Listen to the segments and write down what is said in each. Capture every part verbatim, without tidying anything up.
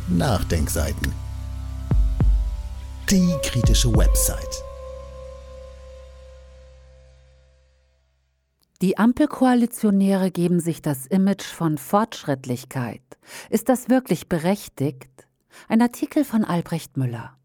Nachdenkseiten. Die kritische Website. Die Ampelkoalitionäre geben sich das Image von Fortschrittlichkeit. Ist das wirklich berechtigt? Ein Artikel von Albrecht Müller.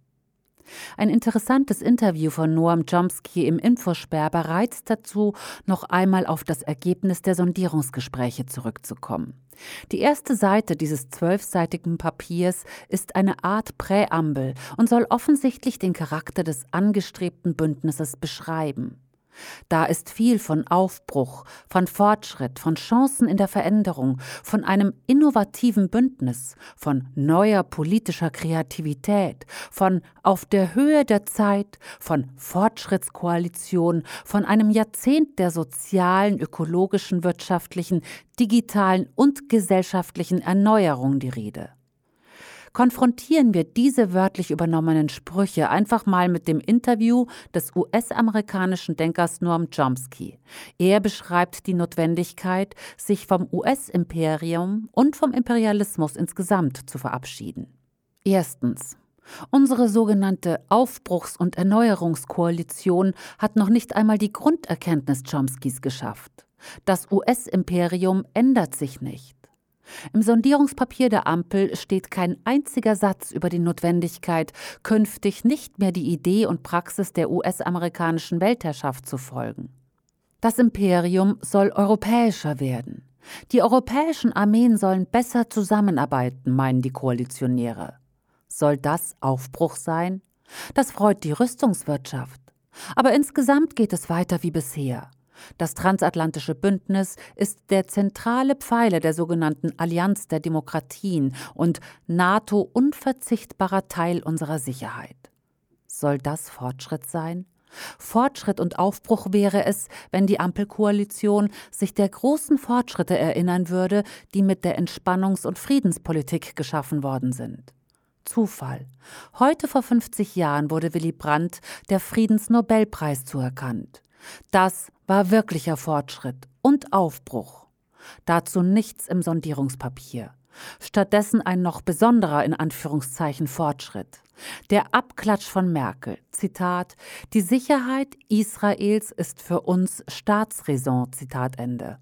Ein interessantes Interview von Noam Chomsky im Infosperber reizt dazu, noch einmal auf das Ergebnis der Sondierungsgespräche zurückzukommen. Die erste Seite dieses zwölfseitigen Papiers ist eine Art Präambel und soll offensichtlich den Charakter des angestrebten Bündnisses beschreiben. Da ist viel von Aufbruch, von Fortschritt, von Chancen in der Veränderung, von einem innovativen Bündnis, von neuer politischer Kreativität, von auf der Höhe der Zeit, von Fortschrittskoalition, von einem Jahrzehnt der sozialen, ökologischen, wirtschaftlichen, digitalen und gesellschaftlichen Erneuerung die Rede. Konfrontieren wir diese wörtlich übernommenen Sprüche einfach mal mit dem Interview des U S-amerikanischen Denkers Noam Chomsky. Er beschreibt die Notwendigkeit, sich vom U S-Imperium und vom Imperialismus insgesamt zu verabschieden. Erstens. Unsere sogenannte Aufbruchs- und Erneuerungskoalition hat noch nicht einmal die Grunderkenntnis Chomskys geschafft. Das U S-Imperium ändert sich nicht. Im Sondierungspapier der Ampel steht kein einziger Satz über die Notwendigkeit, künftig nicht mehr die Idee und Praxis der U S-amerikanischen Weltherrschaft zu folgen. Das Imperium soll europäischer werden. Die europäischen Armeen sollen besser zusammenarbeiten, meinen die Koalitionäre. Soll das Aufbruch sein? Das freut die Rüstungswirtschaft. Aber insgesamt geht es weiter wie bisher. Das transatlantische Bündnis ist der zentrale Pfeiler der sogenannten Allianz der Demokratien und NATO unverzichtbarer Teil unserer Sicherheit. Soll das Fortschritt sein? Fortschritt und Aufbruch wäre es, wenn die Ampelkoalition sich der großen Fortschritte erinnern würde, die mit der Entspannungs- und Friedenspolitik geschaffen worden sind. Zufall. Heute vor fünfzig Jahren wurde Willy Brandt der Friedensnobelpreis zuerkannt. Das war wirklicher Fortschritt und Aufbruch. Dazu nichts im Sondierungspapier. Stattdessen ein noch besonderer in Anführungszeichen Fortschritt. Der Abklatsch von Merkel. Zitat: Die Sicherheit Israels ist für uns Staatsräson. Zitat Ende.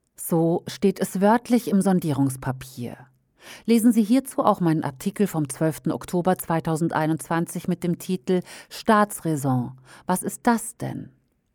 So steht es wörtlich im Sondierungspapier. Lesen Sie hierzu auch meinen Artikel vom zwölften Oktober zweitausendeinundzwanzig mit dem Titel Staatsräson. Was ist das denn?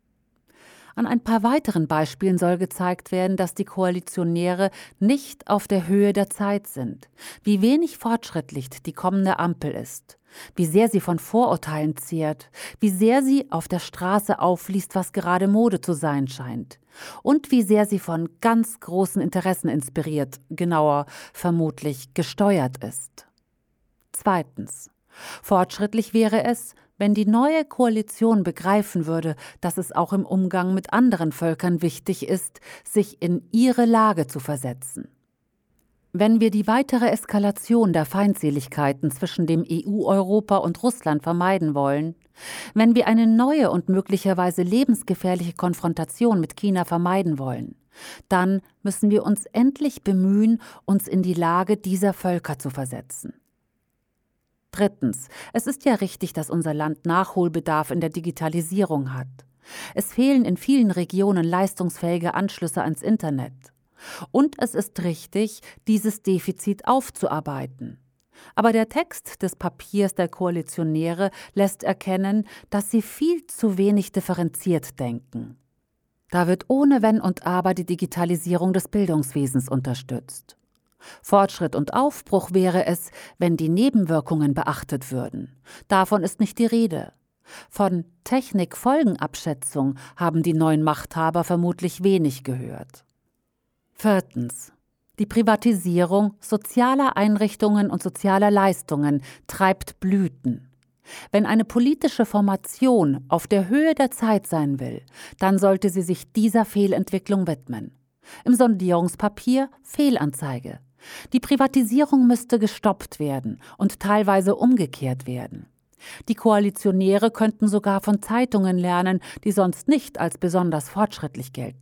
An ein paar weiteren Beispielen soll gezeigt werden, dass die Koalitionäre nicht auf der Höhe der Zeit sind, wie wenig fortschrittlich die kommende Ampel ist, wie sehr sie von Vorurteilen zehrt, wie sehr sie auf der Straße aufliest, was gerade Mode zu sein scheint und wie sehr sie von ganz großen Interessen inspiriert, genauer vermutlich gesteuert ist. Zweitens. Fortschrittlich wäre es, wenn die neue Koalition begreifen würde, dass es auch im Umgang mit anderen Völkern wichtig ist, sich in ihre Lage zu versetzen. Wenn wir die weitere Eskalation der Feindseligkeiten zwischen dem E U-Europa und Russland vermeiden wollen, wenn wir eine neue und möglicherweise lebensgefährliche Konfrontation mit China vermeiden wollen, dann müssen wir uns endlich bemühen, uns in die Lage dieser Völker zu versetzen. Drittens. Es ist ja richtig, dass unser Land Nachholbedarf in der Digitalisierung hat. Es fehlen in vielen Regionen leistungsfähige Anschlüsse ans Internet. Und es ist richtig, dieses Defizit aufzuarbeiten. Aber der Text des Papiers der Koalitionäre lässt erkennen, dass sie viel zu wenig differenziert denken. Da wird ohne Wenn und Aber die Digitalisierung des Bildungswesens unterstützt. Fortschritt und Aufbruch wäre es, wenn die Nebenwirkungen beachtet würden. Davon ist nicht die Rede. Von Technikfolgenabschätzung haben die neuen Machthaber vermutlich wenig gehört. Viertens. Die Privatisierung sozialer Einrichtungen und sozialer Leistungen treibt Blüten. Wenn eine politische Formation auf der Höhe der Zeit sein will, dann sollte sie sich dieser Fehlentwicklung widmen. Im Sondierungspapier Fehlanzeige. Die Privatisierung müsste gestoppt werden und teilweise umgekehrt werden. Die Koalitionäre könnten sogar von Zeitungen lernen, die sonst nicht als besonders fortschrittlich gelten.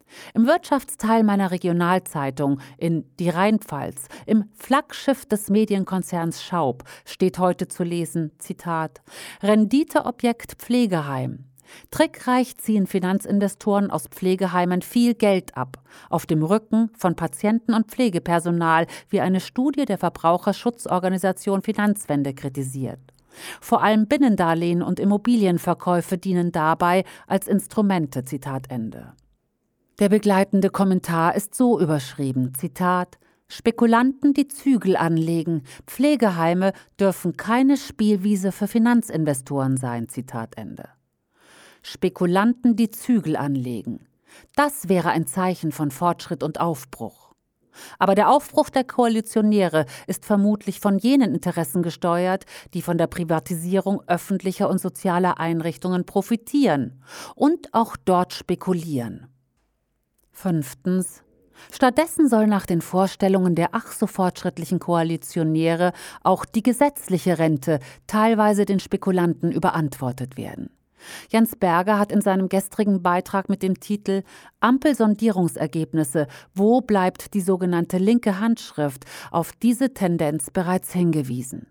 Im Wirtschaftsteil meiner Regionalzeitung in Die Rheinpfalz, im Flaggschiff des Medienkonzerns Schaub, steht heute zu lesen, Zitat, Renditeobjekt Pflegeheim. Trickreich ziehen Finanzinvestoren aus Pflegeheimen viel Geld ab, auf dem Rücken von Patienten und Pflegepersonal, wie eine Studie der Verbraucherschutzorganisation Finanzwende kritisiert. Vor allem Binnendarlehen und Immobilienverkäufe dienen dabei als Instrumente, Zitat Ende. Der begleitende Kommentar ist so überschrieben, Zitat, Spekulanten, die Zügel anlegen, Pflegeheime dürfen keine Spielwiese für Finanzinvestoren sein, Zitat Ende. Spekulanten, die Zügel anlegen. Das wäre ein Zeichen von Fortschritt und Aufbruch. Aber der Aufbruch der Koalitionäre ist vermutlich von jenen Interessen gesteuert, die von der Privatisierung öffentlicher und sozialer Einrichtungen profitieren und auch dort spekulieren. Fünftens. Stattdessen soll nach den Vorstellungen der ach so fortschrittlichen Koalitionäre auch die gesetzliche Rente teilweise den Spekulanten überantwortet werden. Jens Berger hat in seinem gestrigen Beitrag mit dem Titel Ampel-Sondierungsergebnisse – Wo bleibt die sogenannte linke Handschrift auf diese Tendenz bereits hingewiesen.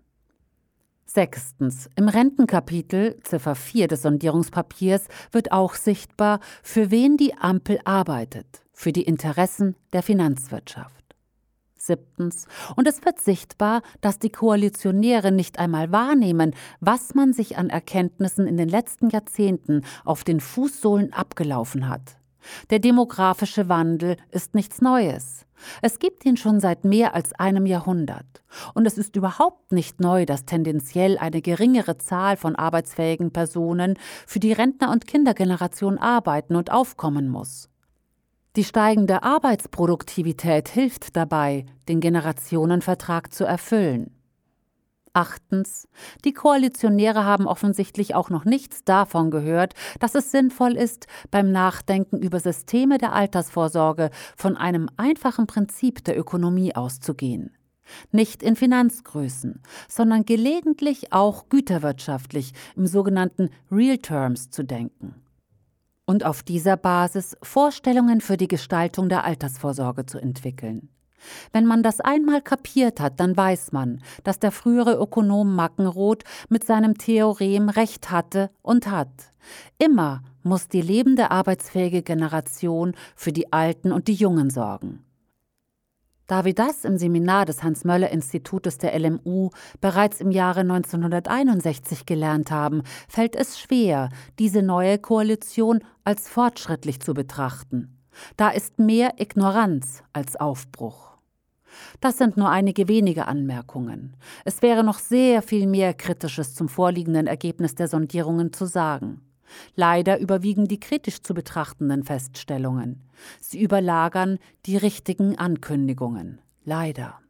Sechstens. Im Rentenkapitel, Ziffer vier des Sondierungspapiers, wird auch sichtbar, für wen die Ampel arbeitet, für die Interessen der Finanzwirtschaft. Siebtens. Und es wird sichtbar, dass die Koalitionäre nicht einmal wahrnehmen, was man sich an Erkenntnissen in den letzten Jahrzehnten auf den Fußsohlen abgelaufen hat. Der demografische Wandel ist nichts Neues. Es gibt ihn schon seit mehr als einem Jahrhundert. Und es ist überhaupt nicht neu, dass tendenziell eine geringere Zahl von arbeitsfähigen Personen für die Rentner- und Kindergeneration arbeiten und aufkommen muss. Die steigende Arbeitsproduktivität hilft dabei, den Generationenvertrag zu erfüllen. Achtens. Die Koalitionäre haben offensichtlich auch noch nichts davon gehört, dass es sinnvoll ist, beim Nachdenken über Systeme der Altersvorsorge von einem einfachen Prinzip der Ökonomie auszugehen. Nicht in Finanzgrößen, sondern gelegentlich auch güterwirtschaftlich im sogenannten Real Terms zu denken. Und auf dieser Basis Vorstellungen für die Gestaltung der Altersvorsorge zu entwickeln. Wenn man das einmal kapiert hat, dann weiß man, dass der frühere Ökonom Mackenroth mit seinem Theorem recht hatte und hat. Immer muss die lebende arbeitsfähige Generation für die Alten und die Jungen sorgen. Da wir das im Seminar des Hans-Möller-Institutes der L M U bereits im Jahre neunzehnhunderteinundsechzig gelernt haben, fällt es schwer, diese neue Koalition als fortschrittlich zu betrachten. Da ist mehr Ignoranz als Aufbruch. Das sind nur einige wenige Anmerkungen. Es wäre noch sehr viel mehr Kritisches zum vorliegenden Ergebnis der Sondierungen zu sagen. Leider überwiegen die kritisch zu betrachtenden Feststellungen. Sie überlagern die richtigen Ankündigungen. Leider.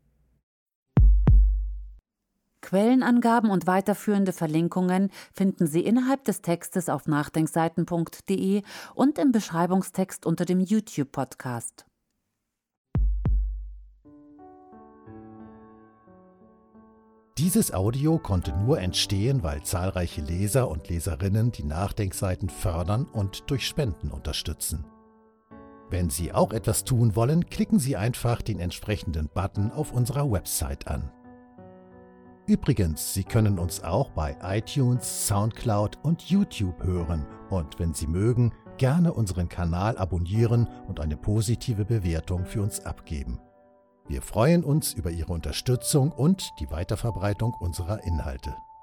Quellenangaben und weiterführende Verlinkungen finden Sie innerhalb des Textes auf nachdenkseiten punkt de und im Beschreibungstext unter dem YouTube-Podcast. Dieses Audio konnte nur entstehen, weil zahlreiche Leser und Leserinnen die Nachdenkseiten fördern und durch Spenden unterstützen. Wenn Sie auch etwas tun wollen, klicken Sie einfach den entsprechenden Button auf unserer Website an. Übrigens, Sie können uns auch bei iTunes, Soundcloud und YouTube hören und wenn Sie mögen, gerne unseren Kanal abonnieren und eine positive Bewertung für uns abgeben. Wir freuen uns über Ihre Unterstützung und die Weiterverbreitung unserer Inhalte.